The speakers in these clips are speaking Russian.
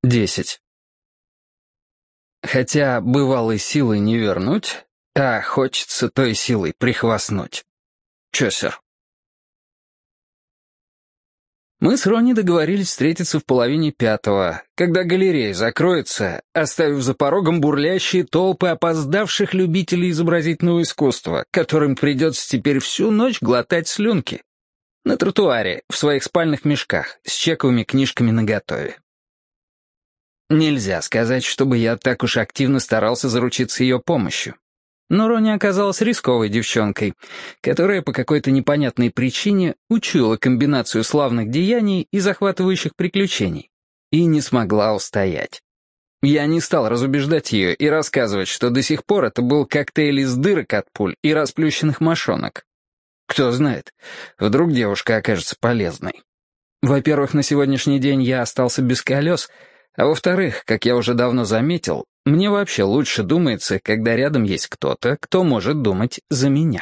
10. Хотя бывалой силой не вернуть, а хочется той силой прихвастнуть. Чосер. Мы с Ронни договорились встретиться в 4:30, когда галерея закроется, оставив за порогом бурлящие толпы опоздавших любителей изобразительного искусства, которым придется теперь всю ночь глотать слюнки. На тротуаре, в своих спальных мешках, с чековыми книжками наготове. Нельзя сказать, чтобы я так уж активно старался заручиться ее помощью. Но Ронни оказалась рисковой девчонкой, которая по какой-то непонятной причине учуяла комбинацию славных деяний и захватывающих приключений. И не смогла устоять. Я не стал разубеждать ее и рассказывать, что до сих пор это был коктейль из дырок от пуль и расплющенных мошонок. Кто знает, вдруг девушка окажется полезной. Во-первых, на сегодняшний день я остался без колес, а во-вторых, как я уже давно заметил, мне вообще лучше думается, когда рядом есть кто-то, кто может думать за меня.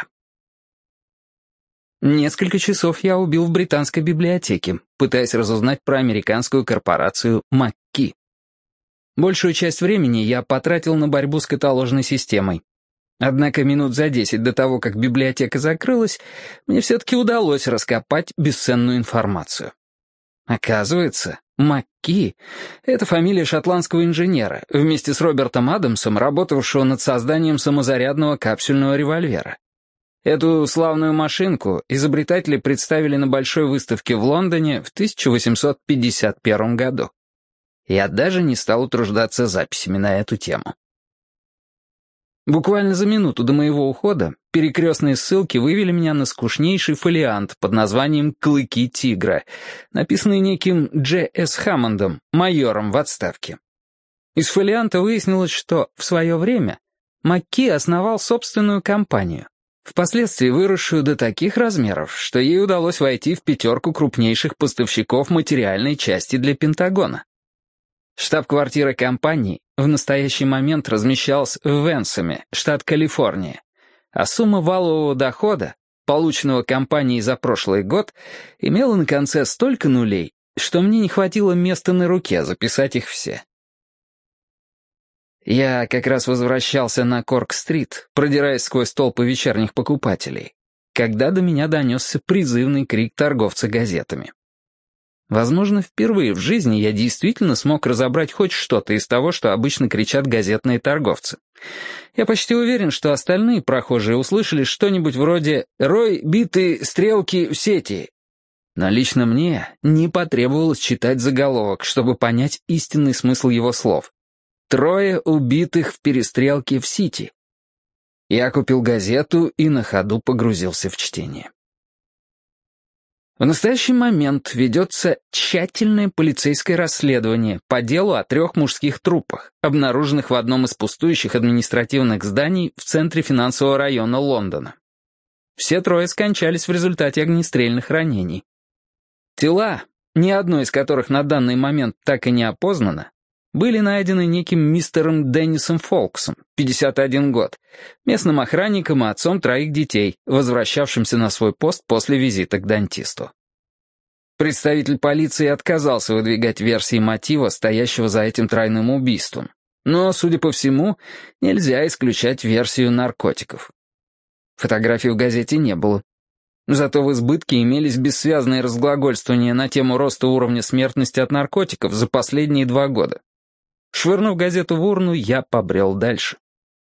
Несколько часов я убил в британской библиотеке, пытаясь разузнать про американскую корпорацию МакКи. Большую часть времени я потратил на борьбу с каталожной системой. Однако минут за 10 до того, как библиотека закрылась, мне все-таки удалось раскопать бесценную информацию. Оказывается, МакКи — это фамилия шотландского инженера, вместе с Робертом Адамсом, работавшего над созданием самозарядного капсюльного револьвера. Эту славную машинку изобретатели представили на большой выставке в Лондоне в 1851 году. Я даже не стал утруждаться записями на эту тему. Буквально за минуту до моего ухода перекрестные ссылки вывели меня на скучнейший фолиант под названием «Клыки тигра», написанный неким Дж. С. Хаммондом, майором в отставке. Из фолианта выяснилось, что в свое время МакКи основал собственную компанию, впоследствии выросшую до таких размеров, что ей удалось войти в 5 крупнейших поставщиков материальной части для Пентагона. Штаб-квартира компании в настоящий момент размещалась в Венсоме, штат Калифорния, а сумма валового дохода, полученного компанией за прошлый год, имела на конце столько нулей, что мне не хватило места на руке записать их все. Я как раз возвращался на Корк-стрит, продираясь сквозь толпы вечерних покупателей, когда до меня донесся призывный крик торговца газетами. Возможно, впервые в жизни я действительно смог разобрать хоть что-то из того, что обычно кричат газетные торговцы. Я почти уверен, что остальные прохожие услышали что-нибудь вроде «Рой биты стрелки в сети». Но лично мне не потребовалось читать заголовок, чтобы понять истинный смысл его слов. 3 убитых в перестрелке в Сити. Я купил газету и на ходу погрузился в чтение. В настоящий момент ведется тщательное полицейское расследование по делу о 3 мужских трупах, обнаруженных в одном из пустующих административных зданий в центре финансового района Лондона. Все 3 скончались в результате огнестрельных ранений. Тела, ни одно из которых на данный момент так и не опознано, были найдены неким мистером Деннисом Фолксом, 51 год, местным охранником и отцом 3 детей, возвращавшимся на свой пост после визита к дантисту. Представитель полиции отказался выдвигать версии мотива, стоящего за этим тройным убийством. Но, судя по всему, нельзя исключать версию наркотиков. Фотографий в газете не было. Зато в избытке имелись бессвязные разглагольствования на тему роста уровня смертности от наркотиков за последние 2 года. Швырнув газету в урну, я побрел дальше.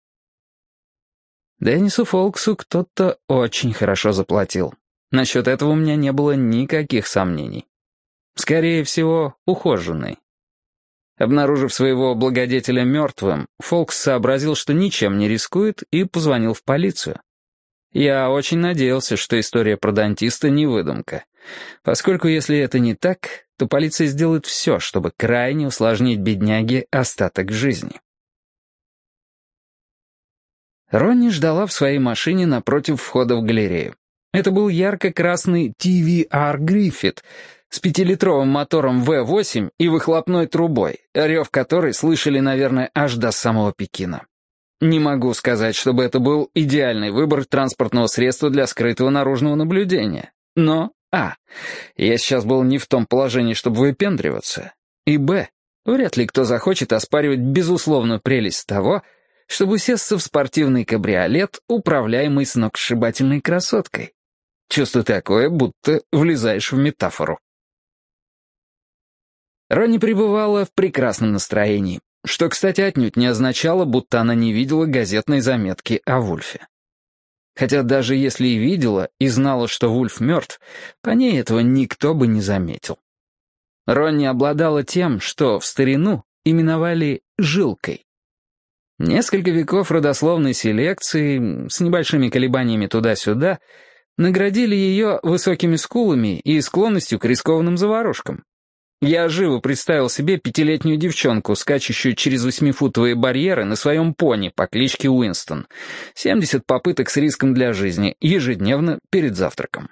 Деннису Фолксу кто-то очень хорошо заплатил. Насчет этого у меня не было никаких сомнений. Скорее всего, ухоженный. Обнаружив своего благодетеля мертвым, Фолкс сообразил, что ничем не рискует, и позвонил в полицию. Я очень надеялся, что история про дантиста не выдумка, поскольку если это не так, то полиция сделает все, чтобы крайне усложнить бедняге остаток жизни. Ронни ждала в своей машине напротив входа в галерею. Это был ярко-красный TVR Griffith с 5-литровым мотором V8 и выхлопной трубой, рев которой слышали, наверное, аж до самого Пекина. Не могу сказать, чтобы это был идеальный выбор транспортного средства для скрытого наружного наблюдения, но я сейчас был не в том положении, чтобы выпендриваться, и вряд ли кто захочет оспаривать безусловную прелесть того, чтобы усесться в спортивный кабриолет, управляемый сногсшибательной красоткой. Чувство такое, будто влезаешь в метафору. Ронни пребывала в прекрасном настроении, что, кстати, отнюдь не означало, будто она не видела газетной заметки о Вульфе. Хотя даже если и видела, и знала, что Вульф мертв, по ней этого никто бы не заметил. Ронни обладала тем, что в старину именовали «жилкой». Несколько веков родословной селекции, с небольшими колебаниями туда-сюда, наградили ее высокими скулами и склонностью к рискованным заварушкам. Я живо представил себе 5-летнюю девчонку, скачущую через 8-футовые барьеры на своем пони по кличке Уинстон. 70 попыток с риском для жизни, ежедневно перед завтраком.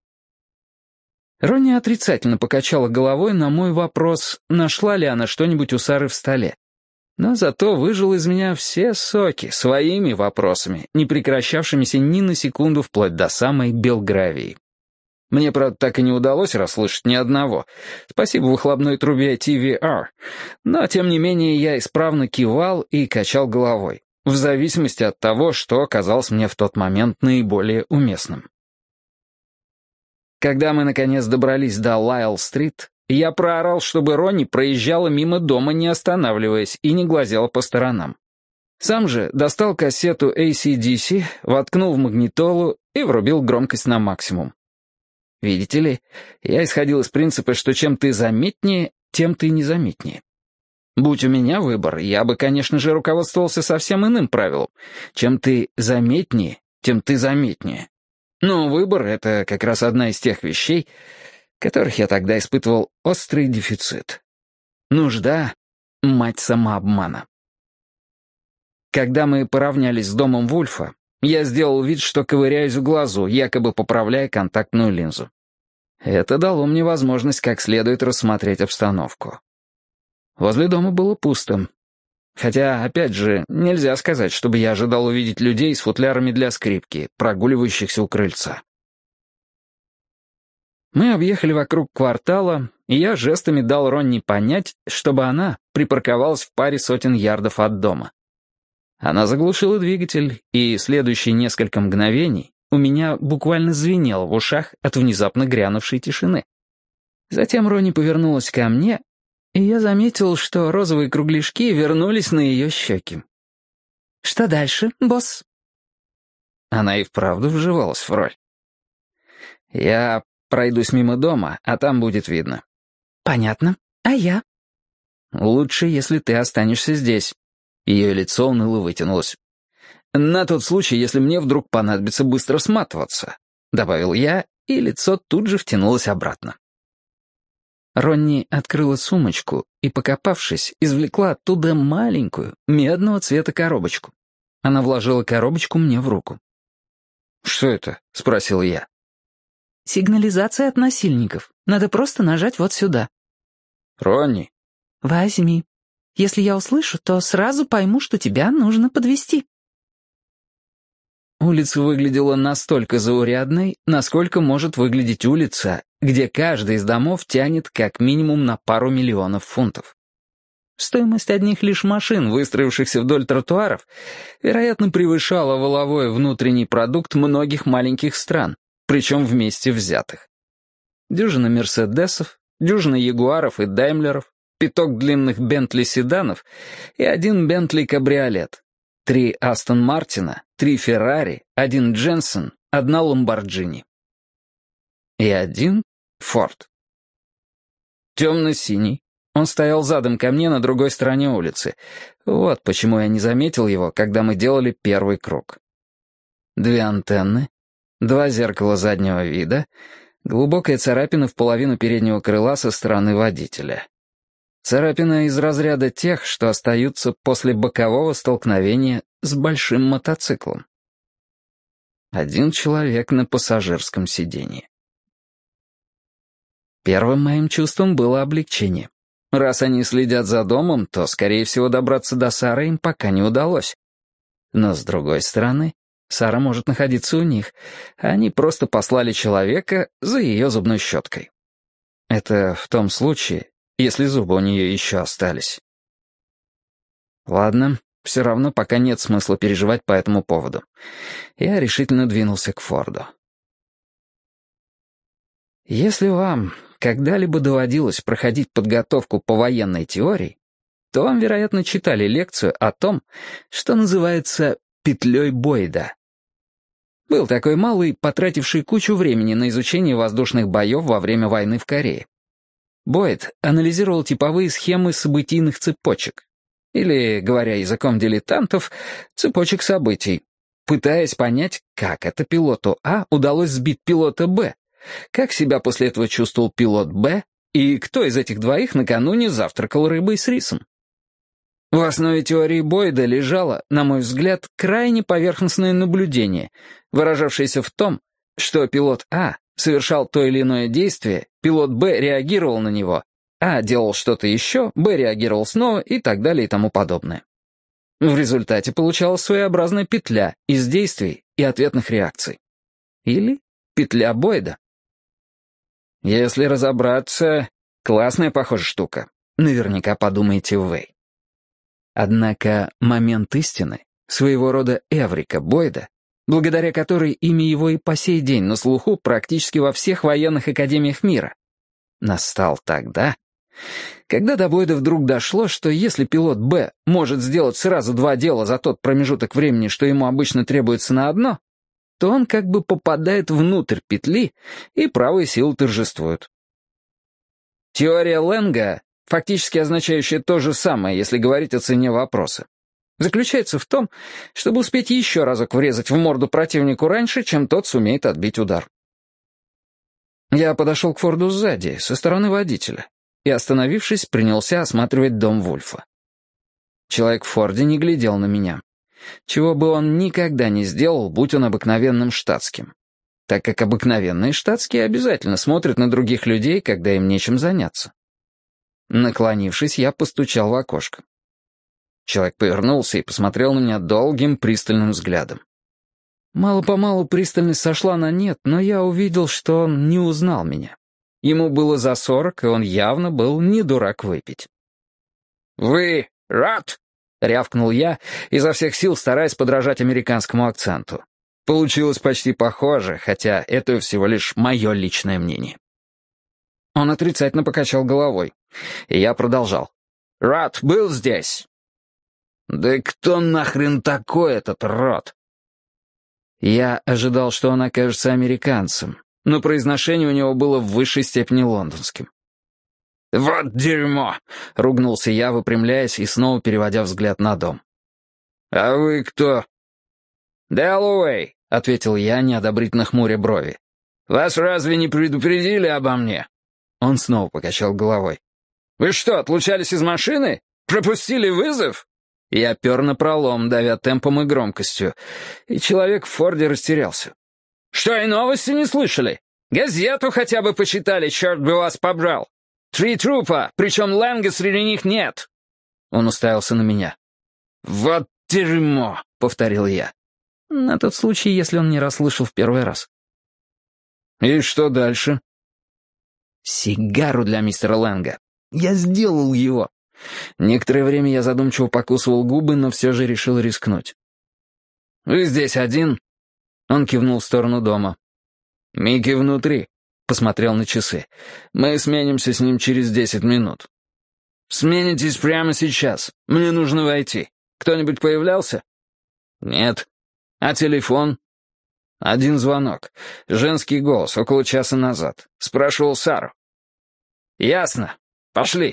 Ронни отрицательно покачала головой на мой вопрос, нашла ли она что-нибудь у Сары в столе. Но зато выжил из меня все соки своими вопросами, не прекращавшимися ни на секунду вплоть до самой Белгравии. Мне, правда, так и не удалось расслышать ни одного. Спасибо выхлопной трубе TVR. Но, тем не менее, я исправно кивал и качал головой, в зависимости от того, что оказалось мне в тот момент наиболее уместным. Когда мы, наконец, добрались до Лайл-стрит, я проорал, чтобы Ронни проезжала мимо дома, не останавливаясь, и не глазела по сторонам. Сам же достал кассету AC/DC, воткнул в магнитолу и врубил громкость на максимум. Видите ли, я исходил из принципа, что чем ты заметнее, тем ты незаметнее. Будь у меня выбор, я бы, конечно же, руководствовался совсем иным правилом. Чем ты заметнее, тем ты заметнее. Но выбор — это как раз одна из тех вещей, которых я тогда испытывал острый дефицит. Нужда — мать самообмана. Когда мы поравнялись с домом Вульфа, я сделал вид, что ковыряюсь в глазу, якобы поправляя контактную линзу. Это дало мне возможность как следует рассмотреть обстановку. Возле дома было пусто. Хотя, опять же, нельзя сказать, чтобы я ожидал увидеть людей с футлярами для скрипки, прогуливающихся у крыльца. Мы объехали вокруг квартала, и я жестами дал Ронни понять, чтобы она припарковалась в паре сотен ярдов от дома. Она заглушила двигатель, и следующие несколько мгновений у меня буквально звенело в ушах от внезапно грянувшей тишины. Затем Ронни повернулась ко мне, и я заметил, что розовые кругляшки вернулись на ее щеки. «Что дальше, босс?» Она и вправду вживалась в роль. «Я пройдусь мимо дома, а там будет видно». «Понятно. А я?» «Лучше, если ты останешься здесь». Ее лицо уныло вытянулось. «На тот случай, если мне вдруг понадобится быстро сматываться», — добавил я, и лицо тут же втянулось обратно. Ронни открыла сумочку и, покопавшись, извлекла оттуда маленькую, медного цвета коробочку. Она вложила коробочку мне в руку. «Что это?» — спросил я. «Сигнализация от насильников. Надо просто нажать вот сюда». «Ронни». «Возьми. Если я услышу, то сразу пойму, что тебя нужно подвезти». Улица выглядела настолько заурядной, насколько может выглядеть улица, где каждый из домов тянет как минимум на пару миллионов фунтов. Стоимость одних лишь машин, выстроившихся вдоль тротуаров, вероятно, превышала валовой внутренний продукт многих маленьких стран, причем вместе взятых. Дюжина Мерседесов, дюжина Ягуаров и Даймлеров, пяток длинных Бентли-седанов и один Бентли-кабриолет, 3 Астон Мартина, 3 Феррари, 1 Дженсен, 1 Ламборджини. И 1 Форд. Темно-синий. Он стоял задом ко мне на другой стороне улицы. Вот почему я не заметил его, когда мы делали первый круг. 2 антенны, 2 зеркала заднего вида, глубокая царапина в половину переднего крыла со стороны водителя. Царапина из разряда тех, что остаются после бокового столкновения с большим мотоциклом. 1 человек на пассажирском сиденье. Первым моим чувством было облегчение. Раз они следят за домом, то, скорее всего, добраться до Сары им пока не удалось. Но, с другой стороны, Сара может находиться у них. Они просто послали человека за ее зубной щеткой. Это в том случае, если зубы у нее еще остались. Ладно, все равно пока нет смысла переживать по этому поводу. Я решительно двинулся к Форду. Если вам когда-либо доводилось проходить подготовку по военной теории, то вам, вероятно, читали лекцию о том, что называется «петлей Бойда». Был такой малый, потративший кучу времени на изучение воздушных боев во время войны в Корее. Бойд анализировал типовые схемы событийных цепочек, или, говоря языком дилетантов, цепочек событий, пытаясь понять, как это пилоту А удалось сбить пилота Б, как себя после этого чувствовал пилот Б, и кто из этих двоих накануне завтракал рыбой с рисом. В основе теории Бойда лежало, на мой взгляд, крайне поверхностное наблюдение, выражавшееся в том, что пилот А совершал то или иное действие, пилот Б реагировал на него, А делал что-то еще, Б реагировал снова и так далее и тому подобное. В результате получалась своеобразная петля из действий и ответных реакций. Или петля Бойда. Если разобраться, классная, похоже, штука. Наверняка подумаете вы. Однако момент истины, своего рода эврика Бойда, благодаря которой имя его и по сей день на слуху практически во всех военных академиях мира, настал тогда, когда до Бойда вдруг дошло, что если пилот Б может сделать сразу два дела за тот промежуток времени, что ему обычно требуется на одно, то он как бы попадает внутрь петли, и правые силы торжествуют. Теория Ленга, фактически означающая то же самое, если говорить о цене вопроса, заключается в том, чтобы успеть еще разок врезать в морду противнику раньше, чем тот сумеет отбить удар. Я подошел к Форду сзади, со стороны водителя, и, остановившись, принялся осматривать дом Вульфа. Человек в Форде не глядел на меня, чего бы он никогда не сделал, будь он обыкновенным штатским, так как обыкновенные штатские обязательно смотрят на других людей, когда им нечем заняться. Наклонившись, я постучал в окошко. Человек повернулся и посмотрел на меня долгим, пристальным взглядом. Мало-помалу пристальность сошла на нет, но я увидел, что он не узнал меня. Ему было за 40, и он явно был не дурак выпить. «Вы рад?» — рявкнул я, изо всех сил стараясь подражать американскому акценту. Получилось почти похоже, хотя это всего лишь мое личное мнение. Он отрицательно покачал головой, и я продолжал. «Рад был здесь». «Да кто нахрен такой этот Рот?» Я ожидал, что он окажется американцем, но произношение у него было в высшей степени лондонским. «Вот дерьмо!» — ругнулся я, выпрямляясь и снова переводя взгляд на дом. «А вы кто?» «Дэллоуэй», — ответил я, неодобрительно хмуря брови. «Вас разве не предупредили обо мне?» Он снова покачал головой. «Вы что, отлучались из машины? Пропустили вызов?» Я пер напролом, давя темпом и громкостью, и человек в Форде растерялся. «Что, и новости не слышали? Газету хотя бы почитали, черт бы вас побрал! 3 трупа, причем Ленга среди них нет!» Он уставился на меня. «Вот дерьмо!» — повторил я. На тот случай, если он не расслышал в первый раз. «И что дальше?» «Сигару для мистера Ленга. Я сделал его». Некоторое время я задумчиво покусывал губы, но все же решил рискнуть. «Вы здесь один?» Он кивнул в сторону дома. «Микки внутри», — посмотрел на часы. «Мы сменимся с ним через 10 минут». «Сменитесь прямо сейчас. Мне нужно войти. Кто-нибудь появлялся?» «Нет». «А телефон?» «Один звонок. Женский голос около часа назад. Спрашивал Сару». «Ясно. Пошли».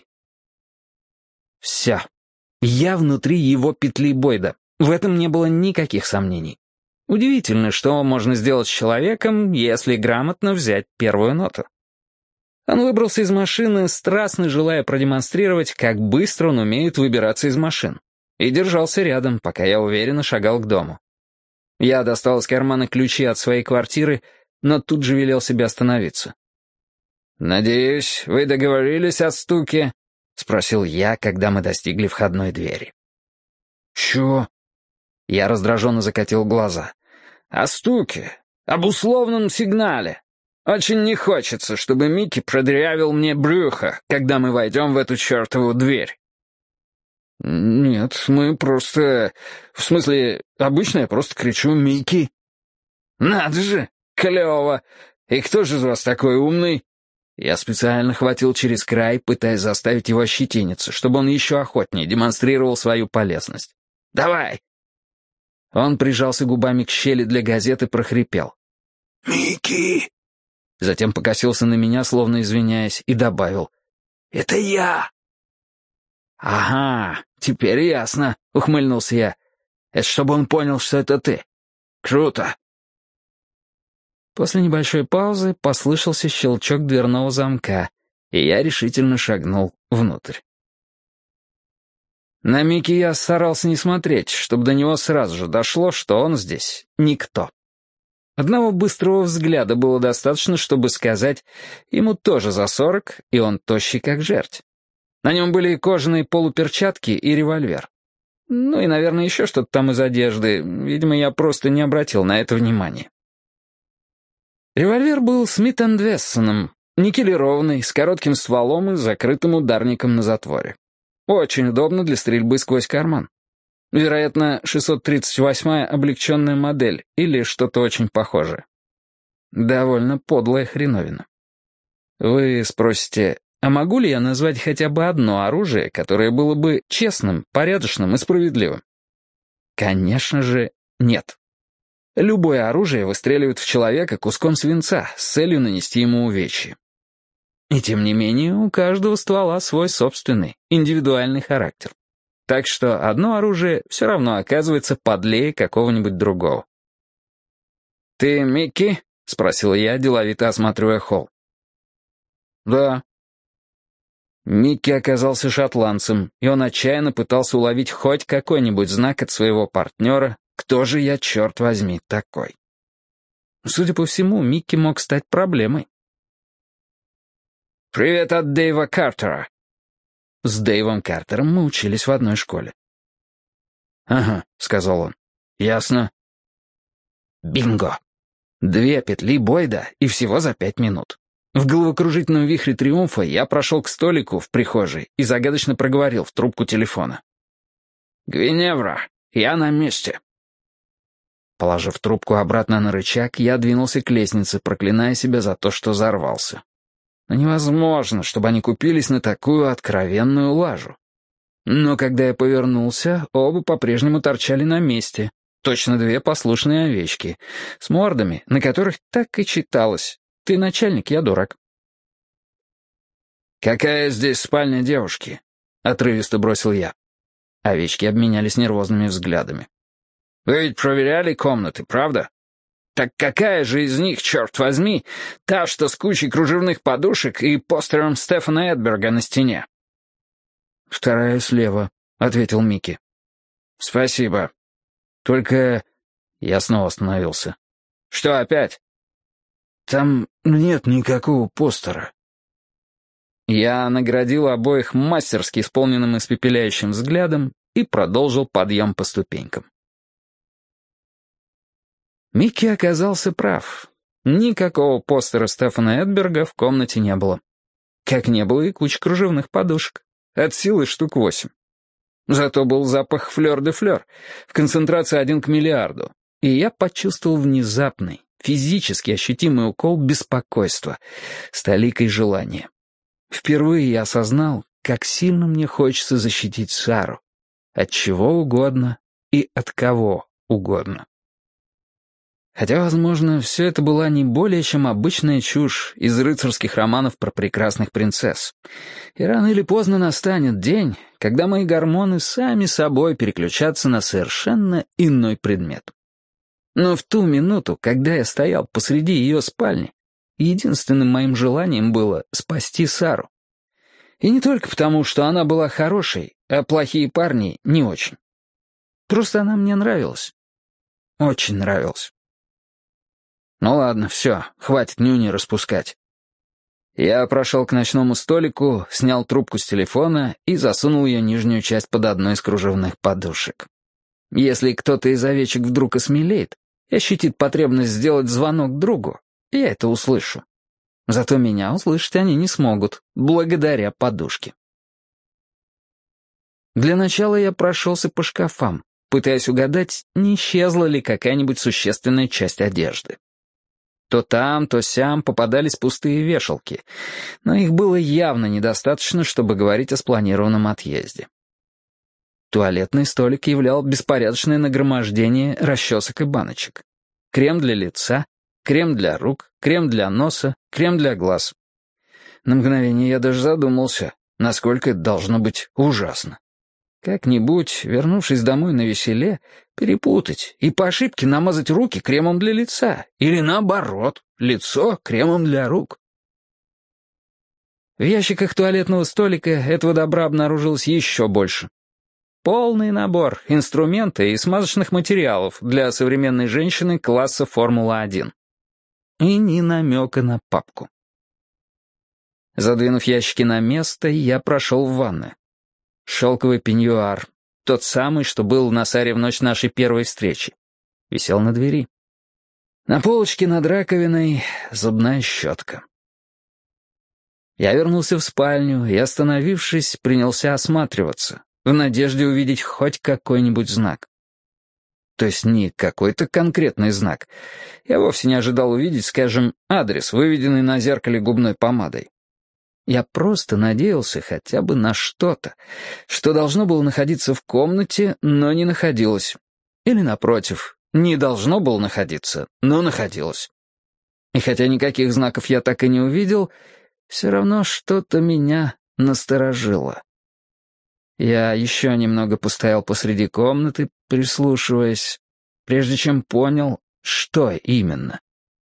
Все. Я внутри его петли Бойда. В этом не было никаких сомнений. Удивительно, что можно сделать с человеком, если грамотно взять первую ноту. Он выбрался из машины, страстно желая продемонстрировать, как быстро он умеет выбираться из машин, и держался рядом, пока я уверенно шагал к дому. Я достал из кармана ключи от своей квартиры, но тут же велел себе остановиться. «Надеюсь, вы договорились о стуке?» — спросил я, когда мы достигли входной двери. «Чё?» Я раздраженно закатил глаза. «О стуке, об условном сигнале. Очень не хочется, чтобы Микки продырявил мне брюхо, когда мы войдем в эту чертову дверь». «Нет, мы просто... В смысле, обычно я просто кричу «Микки». «Надо же, клево! И кто же из вас такой умный?» Я специально хватил через край, пытаясь заставить его ощетиниться, чтобы он еще охотнее демонстрировал свою полезность. «Давай!» Он прижался губами к щели для газет и прохрипел. «Микки!» Затем покосился на меня, словно извиняясь, и добавил. «Это я!» «Ага, теперь ясно», — ухмыльнулся я. «Это чтобы он понял, что это ты. Круто!» После небольшой паузы послышался щелчок дверного замка, и я решительно шагнул внутрь. На Микки я старался не смотреть, чтобы до него сразу же дошло, что он здесь никто. Одного быстрого взгляда было достаточно, чтобы сказать, ему тоже за 40, и он тощий как жерть. На нем были кожаные полуперчатки и револьвер. Ну и, наверное, еще что-то там из одежды. Видимо, я просто не обратил на это внимания. Револьвер был Смит энд Вессоном, никелированный, с коротким стволом и закрытым ударником на затворе. Очень удобно для стрельбы сквозь карман. Вероятно, 638-я облегченная модель или что-то очень похожее. Довольно подлая хреновина. Вы спросите, а могу ли я назвать хотя бы одно оружие, которое было бы честным, порядочным и справедливым? Конечно же, нет. Любое оружие выстреливает в человека куском свинца с целью нанести ему увечья. И тем не менее, у каждого ствола свой собственный, индивидуальный характер. Так что одно оружие все равно оказывается подлее какого-нибудь другого. «Ты Микки?» — спросил я, деловито осматривая холл. «Да». Микки оказался шотландцем, и он отчаянно пытался уловить хоть какой-нибудь знак от своего партнера, кто же я, черт возьми, такой. Судя по всему, Микки мог стать проблемой. «Привет от Дэйва Картера». С Дэйвом Картером мы учились в одной школе. «Ага», — сказал он. «Ясно». Бинго! 2 петли Бойда и всего за 5 минут. В головокружительном вихре триумфа я прошел к столику в прихожей и загадочно проговорил в трубку телефона. «Гвиневра, я на месте». Положив трубку обратно на рычаг, я двинулся к лестнице, проклиная себя за то, что взорвался. Но невозможно, чтобы они купились на такую откровенную лажу. Но когда я повернулся, оба по-прежнему торчали на месте. Точно 2 послушные овечки, с мордами, на которых так и читалось: «Ты начальник, я дурак». «Какая здесь спальня девушки?» — отрывисто бросил я. Овечки обменялись нервозными взглядами. «Вы ведь проверяли комнаты, правда? Так какая же из них, черт возьми, та, что с кучей кружевных подушек и постером Стефана Эдберга на стене?» «Вторая слева», — ответил Микки. «Спасибо. Только...» Я снова остановился. «Что опять?» «Там нет никакого постера». Я наградил обоих мастерски исполненным испепеляющим взглядом и продолжил подъем по ступенькам. Микки оказался прав. Никакого постера Стефана Эдберга в комнате не было. Как не было и кучи кружевных подушек. От силы штук 8. Зато был запах флёр-де-флёр в концентрации 1 к миллиарду. И я почувствовал внезапный, физически ощутимый укол беспокойства с толикой желания. Впервые я осознал, как сильно мне хочется защитить Сару. От чего угодно и от кого угодно. Хотя, возможно, все это была не более чем обычная чушь из рыцарских романов про прекрасных принцесс. И рано или поздно настанет день, когда мои гормоны сами собой переключатся на совершенно иной предмет. Но в ту минуту, когда я стоял посреди ее спальни, единственным моим желанием было спасти Сару. И не только потому, что она была хорошей, а плохие парни не очень. Просто она мне нравилась. Очень нравилась. Ну ладно, все, хватит нюни распускать. Я прошел к ночному столику, снял трубку с телефона и засунул ее нижнюю часть под одну из кружевных подушек. Если кто-то из овечек вдруг осмелеет и ощутит потребность сделать звонок другу, я это услышу. Зато меня услышать они не смогут, благодаря подушке. Для начала я прошелся по шкафам, пытаясь угадать, не исчезла ли какая-нибудь существенная часть одежды. То там, то сям попадались пустые вешалки, но их было явно недостаточно, чтобы говорить о спланированном отъезде. Туалетный столик являл беспорядочное нагромождение расчесок и баночек. Крем для лица, крем для рук, крем для носа, крем для глаз. На мгновение я даже задумался, насколько это должно быть ужасно. Как-нибудь, вернувшись домой навеселе, перепутать и по ошибке намазать руки кремом для лица, или наоборот, лицо кремом для рук. В ящиках туалетного столика этого добра обнаружилось еще больше. Полный набор инструмента и смазочных материалов для современной женщины класса Формула-1. И ни намека на папку. Задвинув ящики на место, я прошел в ванную. Шелковый пеньюар, тот самый, что был на Саре в ночь нашей первой встречи, висел на двери. На полочке над раковиной зубная щетка. Я вернулся в спальню и, остановившись, принялся осматриваться, в надежде увидеть хоть какой-нибудь знак. То есть не какой-то конкретный знак. Я вовсе не ожидал увидеть, скажем, адрес, выведенный на зеркале губной помадой. Я просто надеялся хотя бы на что-то, что должно было находиться в комнате, но не находилось. Или, напротив, не должно было находиться, но находилось. И хотя никаких знаков я так и не увидел, все равно что-то меня насторожило. Я еще немного постоял посреди комнаты, прислушиваясь, прежде чем понял, что именно.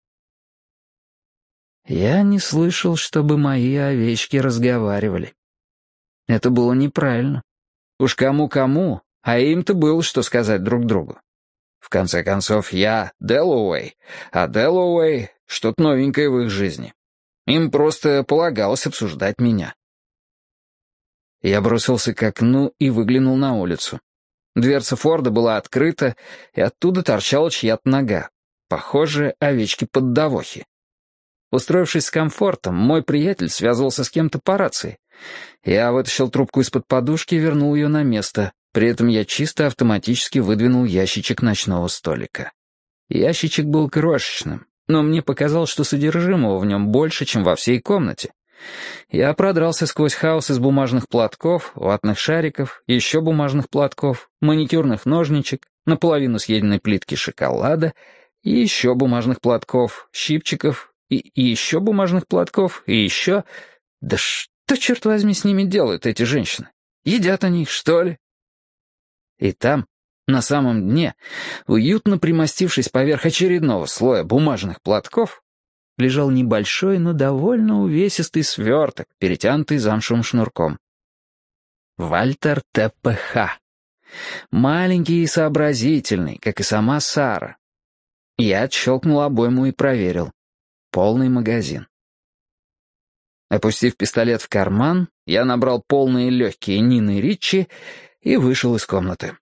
Я не слышал, чтобы мои овечки разговаривали. Это было неправильно. Уж кому-кому, а им-то было что сказать друг другу. В конце концов, я Дэллоуэй, а Дэллоуэй — что-то новенькое в их жизни. Им просто полагалось обсуждать меня. Я бросился к окну и выглянул на улицу. Дверца Форда была открыта, и оттуда торчала чья-то нога. Похоже, овечки-поддавохи. Устроившись с комфортом, мой приятель связывался с кем-то по рации. Я вытащил трубку из-под подушки и вернул ее на место. При этом я чисто автоматически выдвинул ящичек ночного столика. Ящичек был крошечным, но мне показалось, что содержимого в нем больше, чем во всей комнате. Я продрался сквозь хаос из бумажных платков, ватных шариков, еще бумажных платков, маникюрных ножничек, наполовину съеденной плитки шоколада, и еще бумажных платков, щипчиков, и еще бумажных платков, и еще... Да что, черт возьми, с ними делают эти женщины? Едят они их, что ли? И там, на самом дне, уютно примостившись поверх очередного слоя бумажных платков, лежал небольшой, но довольно увесистый сверток, перетянутый замшевым шнурком. Вальтер ТПХ. Маленький и сообразительный, как и сама Сара. Я отщелкнул обойму и проверил. Полный магазин. Опустив пистолет в карман, я набрал полные легкие Нины Ричи и вышел из комнаты.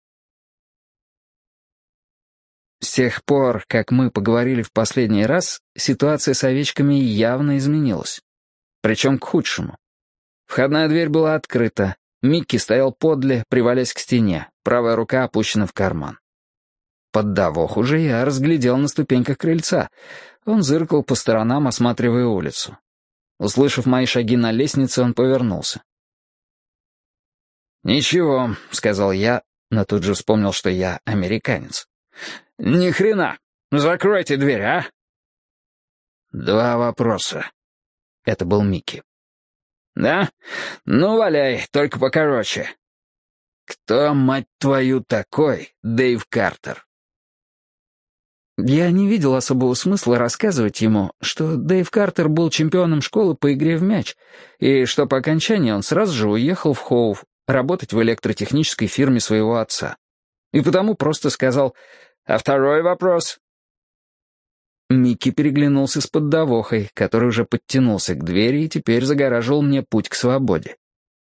С тех пор, как мы поговорили в последний раз, ситуация с овечками явно изменилась. Причем к худшему. Входная дверь была открыта. Микки стоял подле, привалясь к стене, правая рука опущена в карман. Поддавоху же я разглядел на ступеньках крыльца. Он зыркал по сторонам, осматривая улицу. Услышав мои шаги на лестнице, он повернулся. «Ничего», — сказал я, но тут же вспомнил, что я американец. «Ни хрена! Закройте дверь, а!» «Два вопроса». Это был Микки. «Да? Ну, валяй, только покороче. Кто, мать твою, такой Дэйв Картер?» Я не видел особого смысла рассказывать ему, что Дэйв Картер был чемпионом школы по игре в мяч, и что по окончании он сразу же уехал в Хоув работать в электротехнической фирме своего отца. И потому просто сказал: «А второй вопрос?» Микки переглянулся с поддавохой, который уже подтянулся к двери и теперь загораживал мне путь к свободе.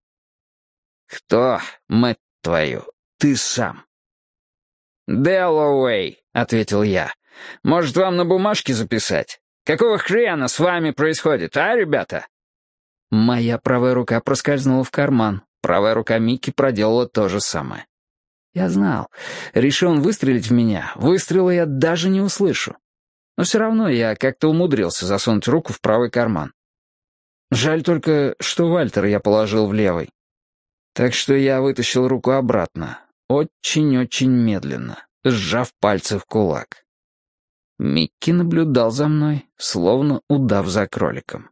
«Кто, мать твою, ты сам?» «Дэллоуэй», — ответил я. «Может, вам на бумажке записать? Какого хрена с вами происходит, а, ребята?» Моя правая рука проскользнула в карман. Правая рука Микки проделала то же самое. Я знал. Реши он выстрелить в меня, выстрела я даже не услышу. Но все равно я как-то умудрился засунуть руку в правый карман. Жаль только, что Вальтер я положил в левый. Так что я вытащил руку обратно, очень-очень медленно, сжав пальцы в кулак. Микки наблюдал за мной, словно удав за кроликом.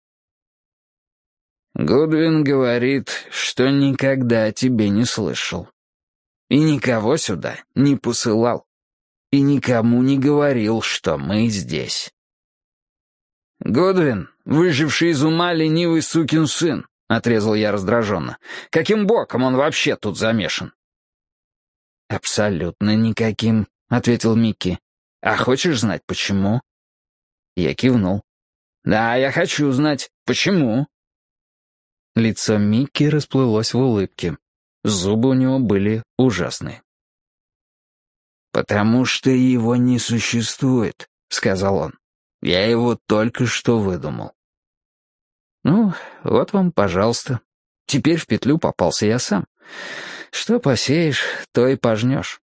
«Гудвин говорит, что никогда о тебе не слышал. И никого сюда не посылал. И никому не говорил, что мы здесь». «Гудвин, выживший из ума ленивый сукин сын», — отрезал я раздраженно. «Каким боком он вообще тут замешан?» «Абсолютно никаким», — ответил Микки. «А хочешь знать, почему?» Я кивнул. «Да, я хочу знать, почему». Лицо Микки расплылось в улыбке. Зубы у него были ужасные. «Потому что его не существует», — сказал он. «Я его только что выдумал». «Ну, вот вам, пожалуйста. Теперь в петлю попался я сам. Что посеешь, то и пожнешь».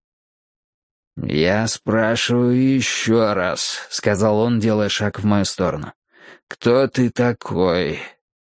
«Я спрашиваю еще раз», — сказал он, делая шаг в мою сторону. «Кто ты такой?»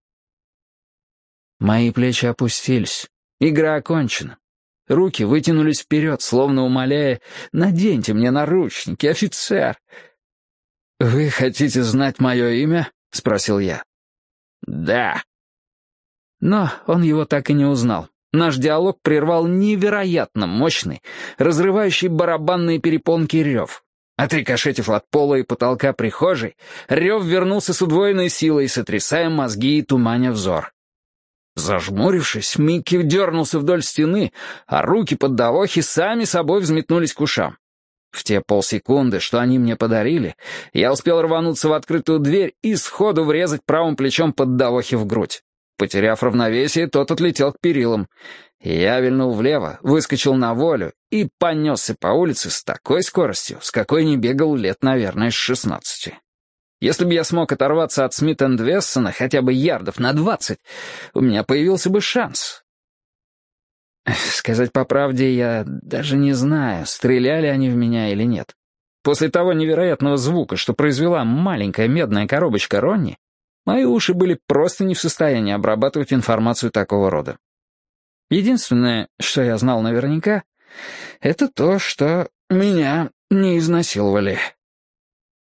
Мои плечи опустились. Игра окончена. Руки вытянулись вперед, словно умоляя: «Наденьте мне наручники, офицер!» «Вы хотите знать мое имя?» — спросил я. «Да». Но он его так и не узнал. Наш диалог прервал невероятно мощный, разрывающий барабанные перепонки рев. Отрикошетив от пола и потолка прихожей, рев вернулся с удвоенной силой, сотрясая мозги и туманя взор. Зажмурившись, Микки дернулся вдоль стены, а руки поддавохи сами собой взметнулись к ушам. В те полсекунды, что они мне подарили, я успел рвануться в открытую дверь и сходу врезать правым плечом поддавохи в грудь. Потеряв равновесие, тот отлетел к перилам. Я вильнул влево, выскочил на волю и понесся по улице с такой скоростью, с какой не бегал лет, наверное, с 16. Если бы я смог оторваться от Смит энд Вессона хотя бы ярдов на 20, у меня появился бы шанс. Сказать по правде, я даже не знаю, стреляли они в меня или нет. После того невероятного звука, что произвела маленькая медная коробочка Ронни, мои уши были просто не в состоянии обрабатывать информацию такого рода. Единственное, что я знал наверняка, это то, что меня не изнасиловали.